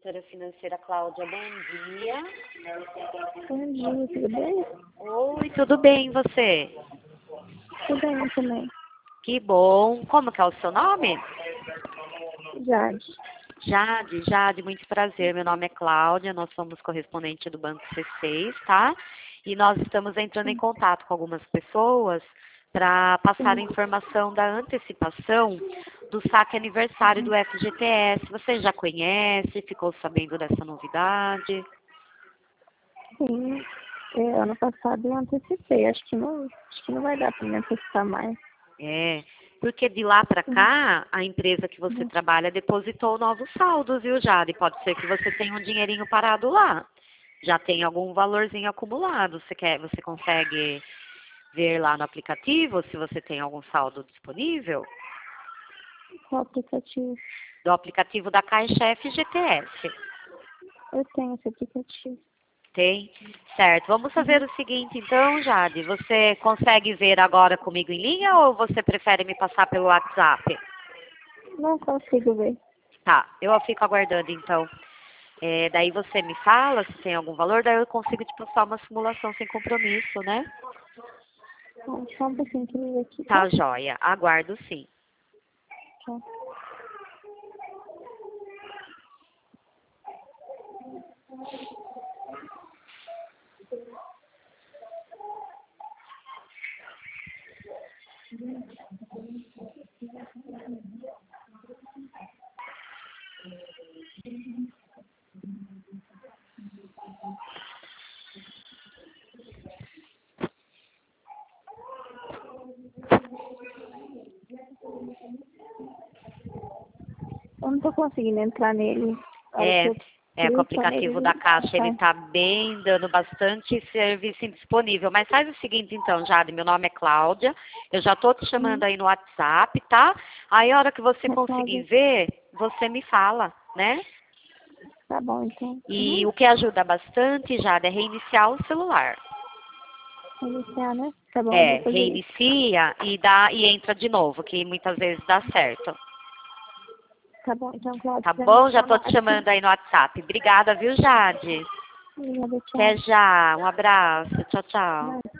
Consultora financeira Cláudia, bom dia. Bom dia, tudo bem? Oi, tudo bem, e você? Tudo bem também. Que bom. Como que é o seu nome? Jade. Jade, muito prazer. Meu nome é Cláudia, nós somos correspondente do Banco C6, tá? E nós estamos entrando em contato com algumas pessoas para passar a informação da antecipação do saque aniversário do FGTS. Você já conhece? Ficou sabendo dessa novidade? Sim, ano passado eu antecipei. Acho que não vai dar para me antecipar mais. É, porque de lá para cá, a empresa que você trabalha depositou novos saldos, viu, Jade? Pode ser que você tenha um dinheirinho parado lá. Já tem algum valorzinho acumulado. Você consegue ver lá no aplicativo se você tem algum saldo disponível? Qual aplicativo? Do aplicativo da Caixa FGTS. Eu tenho esse aplicativo. Tem? Certo. Vamos fazer o seguinte, então, Jade. Você consegue ver agora comigo em linha ou você prefere me passar pelo WhatsApp? Não consigo ver. Tá, eu fico aguardando, então. Daí você me fala se tem algum valor, daí eu consigo te passar uma simulação sem compromisso, né? Só um pouquinho que eu ver aqui, Tá, joia. Aguardo sim. Tá. Eu não tô conseguindo entrar nele. Com o aplicativo da Caixa, ele tá bem, dando bastante serviço disponível. Mas faz o seguinte, então, Jade, meu nome é Cláudia, eu já tô te chamando aí no WhatsApp, tá? Aí, a hora que você conseguir ver, você me fala, né? Tá bom, então. E o que ajuda bastante, Jade, é reiniciar o celular. Iniciar, né? Tá bom, eu vou fazer isso. Reinicia e entra de novo, que muitas vezes dá certo. Tá bom, então, Cláudia. Tá bom? Já tô te chamando aí no WhatsApp. Obrigada, viu, Jade? Obrigada, tchau. Até já. Um abraço. Tchau, tchau.